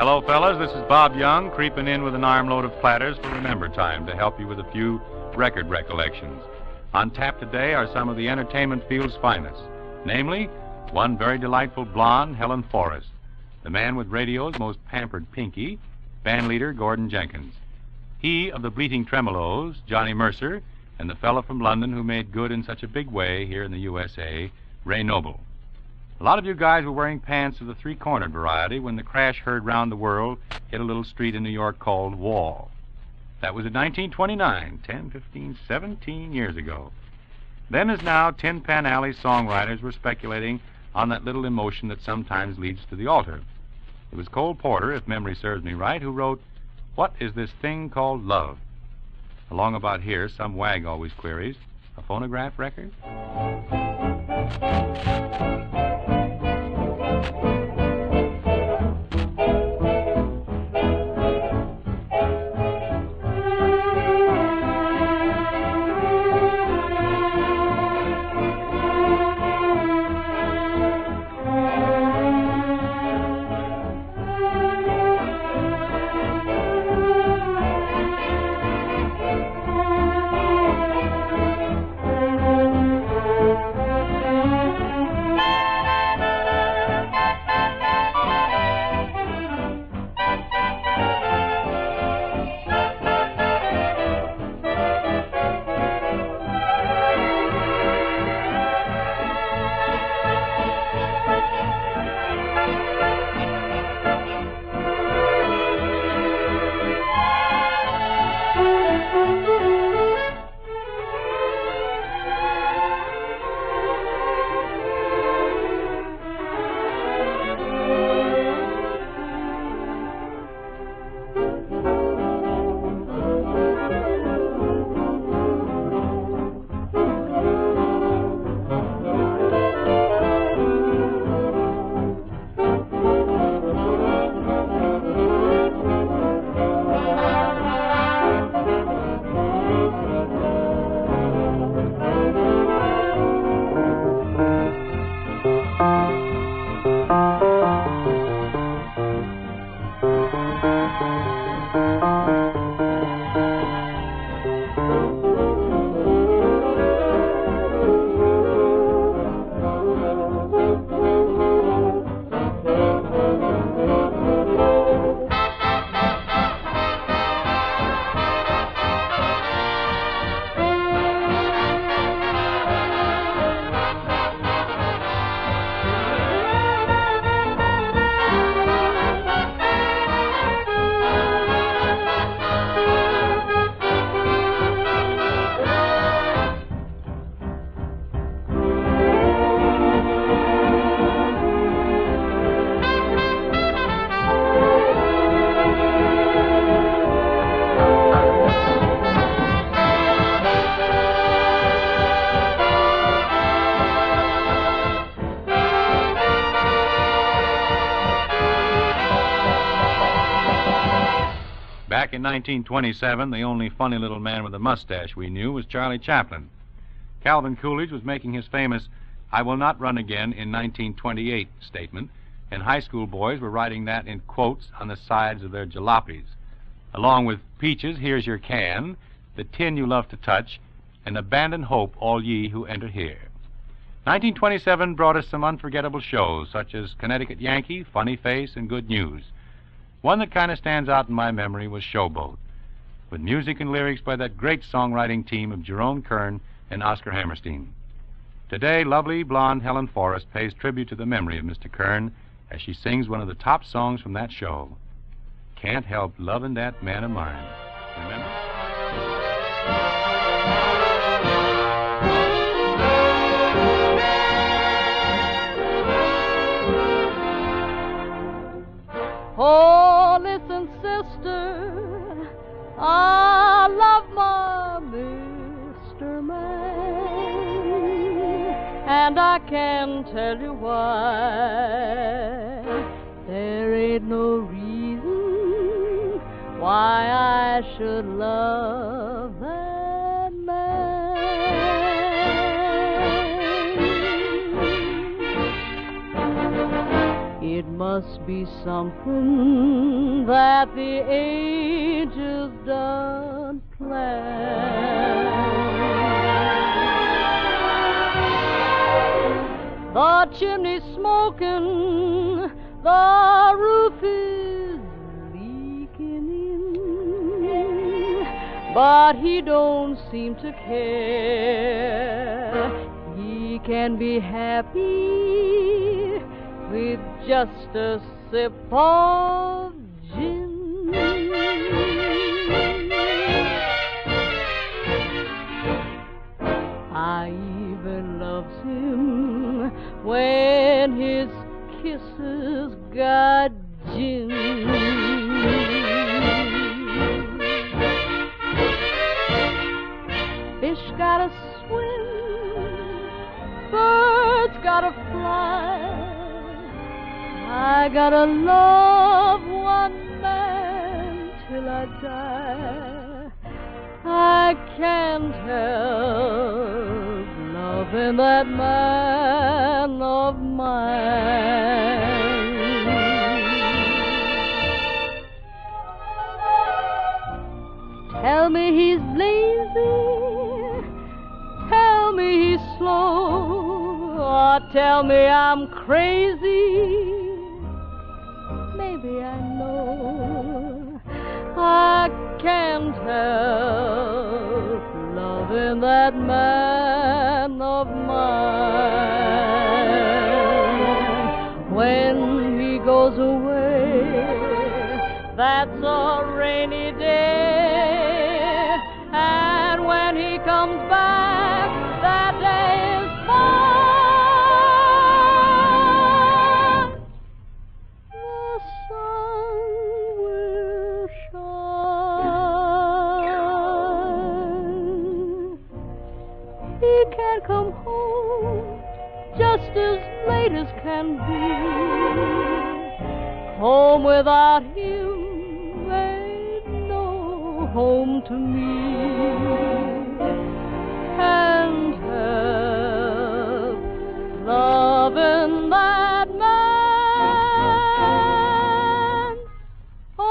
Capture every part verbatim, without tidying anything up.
Hello, fellas. This is Bob Young, creeping in with an armload of platters for Remember Time to help you with a few record recollections. On tap today are some of the entertainment field's finest, namely, one very delightful blonde, Helen Forrest, the man with radio's most pampered pinky, band leader Gordon Jenkins. He of the Bleating Tremolos, Johnny Mercer, and the fellow from London who made good in such a big way here in the U S A, Ray Noble. A lot of you guys were wearing pants of the three-cornered variety when the crash heard round the world hit a little street in New York called Wall. That was in nineteen twenty-nine, ten, fifteen, seventeen years ago. Then as now, Tin Pan Alley songwriters were speculating on that little emotion that sometimes leads to the altar. It was Cole Porter, if memory serves me right, who wrote, "What is this thing called love?" Along about here, some wag always queries, a phonograph record? Back in nineteen twenty-seven, the only funny little man with a mustache we knew was Charlie Chaplin. Calvin Coolidge was making his famous "I will not run again in nineteen twenty-eight" statement, and high school boys were writing that in quotes on the sides of their jalopies, along with "Peaches, here's your can," "The tin you love to touch," and "Abandon hope, all ye who enter here." nineteen twenty-seven brought us some unforgettable shows, such as Connecticut Yankee, Funny Face, and Good News. One that kind of stands out in my memory was Showboat, with music and lyrics by that great songwriting team of Jerome Kern and Oscar Hammerstein. Today, lovely blonde Helen Forrest pays tribute to the memory of Mister Kern as she sings one of the top songs from that show, "Can't Help Lovin' That Man of Mine." Remember? Oh, listen, sister, I love my Mister Man, and I can tell you why. There ain't no reason why I should love that man. It must be something that the ages done plan. The chimney's smoking, the roof is leaking in, but he don't seem to care. He can be happy with just a sip of gin. I even loves him when his kisses got gin. Fish gotta swim, birds gotta fly. I gotta love one man till I die. I can't help loving that man of mine. Tell me he's lazy, tell me he's slow, or tell me I'm crazy. Maybe I know I can't help loving that man of mine. When he goes away, that's a rainy day, and when he comes back, that day is fine. The sun will shine. He can't come home just as late as can be. Home without him ain't no home to me. Can't help loving that man of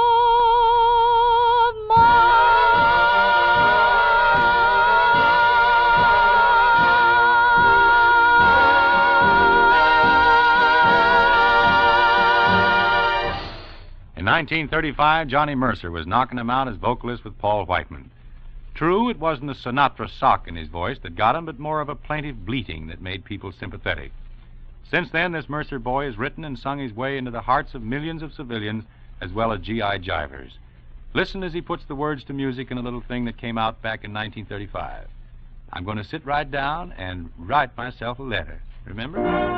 In nineteen thirty-five, Johnny Mercer was knocking him out as vocalist with Paul Whiteman. True, it wasn't the Sinatra sock in his voice that got him, but more of a plaintive bleating that made people sympathetic. Since then, this Mercer boy has written and sung his way into the hearts of millions of civilians as well as G I jivers. Listen as he puts the words to music in a little thing that came out back in nineteen thirty-five. I'm going to sit right down and write myself a letter. Remember?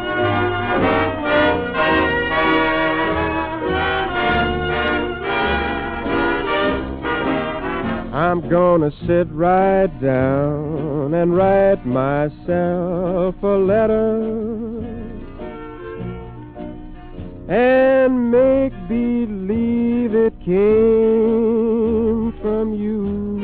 I'm gonna sit right down and write myself a letter and make believe it came from you.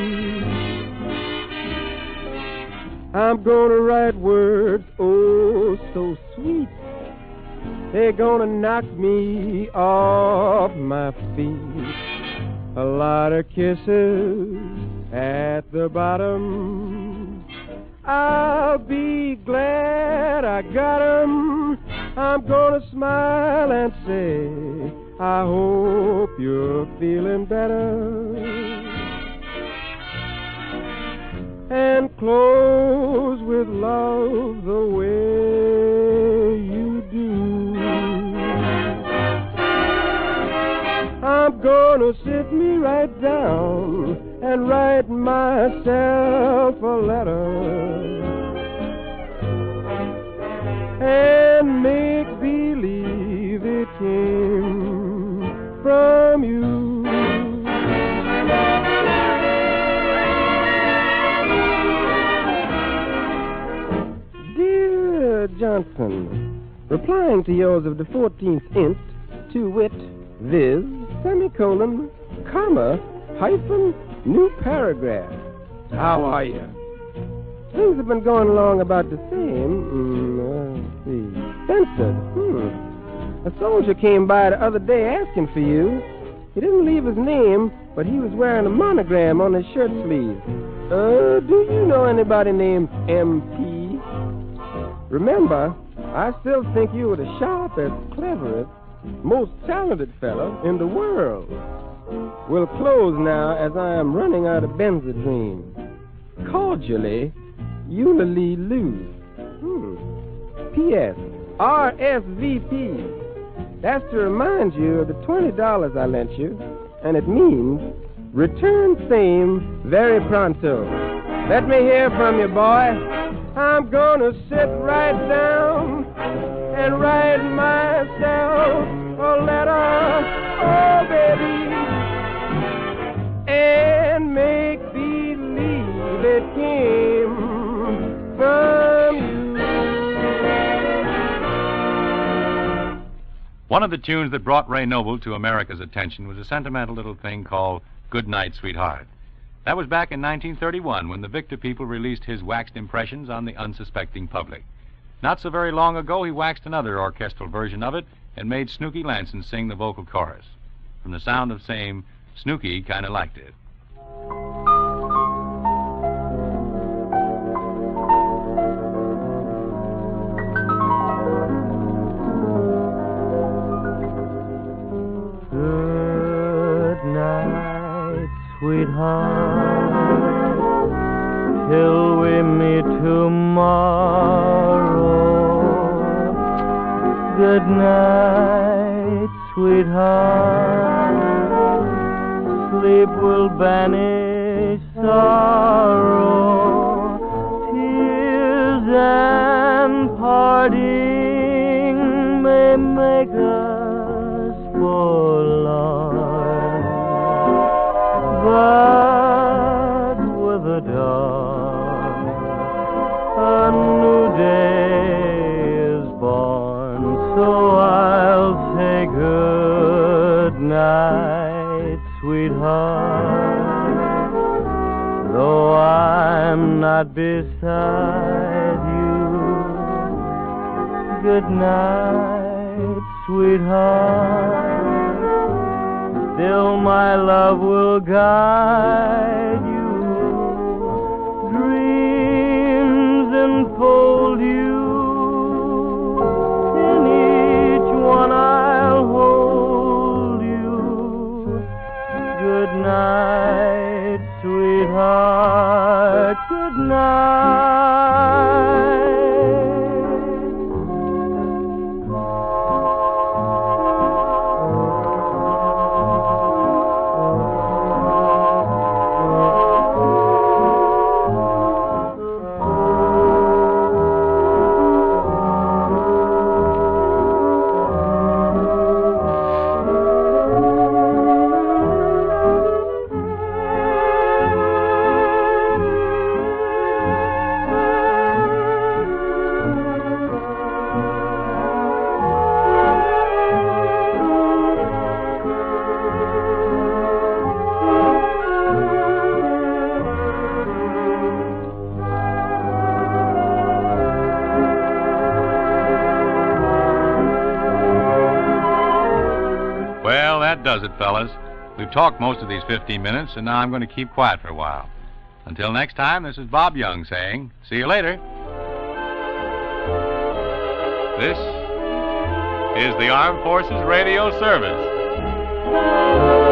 I'm gonna write words, oh, so sweet. They're gonna knock me off my feet. A lot of kisses at the bottom. I'll be glad I got 'em. I'm gonna smile and say, I hope you're feeling better. And close with love the way you do. I'm gonna sit me right down and write myself a letter and make believe it came from you. Dear Johnson, replying to yours of the fourteenth inst, to wit, viz, semicolon, comma, hyphen, new paragraph. How are you? Things have been going along about the same. Mm, let's see. Censored. Hmm. A soldier came by the other day asking for you. He didn't leave his name, but he was wearing a monogram on his shirt sleeve. Uh, do you know anybody named M P? Remember, I still think you were the sharpest, cleverest, most talented fellow in the world. We'll close now as I am running out of Benzedrine. Cordially, Eulalie Lou. Hmm. P S. R S V P. That's to remind you of the twenty dollars I lent you, and it means return same very pronto. Let me hear from you, boy. I'm gonna sit right down and write myself a letter, oh baby, and make believe it came from you. One of the tunes that brought Ray Noble to America's attention was a sentimental little thing called Good Night, Sweetheart. That was back in nineteen thirty-one when the Victor people released his waxed impressions on the unsuspecting public. Not so very long ago, he waxed another orchestral version of it and made Snooky Lanson sing the vocal chorus. From the sound of same, Snooky kind of liked it. Sweetheart, till we meet tomorrow. Good night, sweetheart. Sleep will banish sorrow. Tears and parting may make us forlorn. But with the dawn, a new day is born. So I'll say good night, sweetheart. Though I'm not beside you, good night, sweetheart. Still my love will guide you. Dreams enfold you. In each one I'll hold you. Good night, sweetheart. Good night. Well, that does it, fellas. We've talked most of these fifteen minutes, and now I'm going to keep quiet for a while. Until next time, this is Bob Young saying, see you later. This is the Armed Forces Radio Service.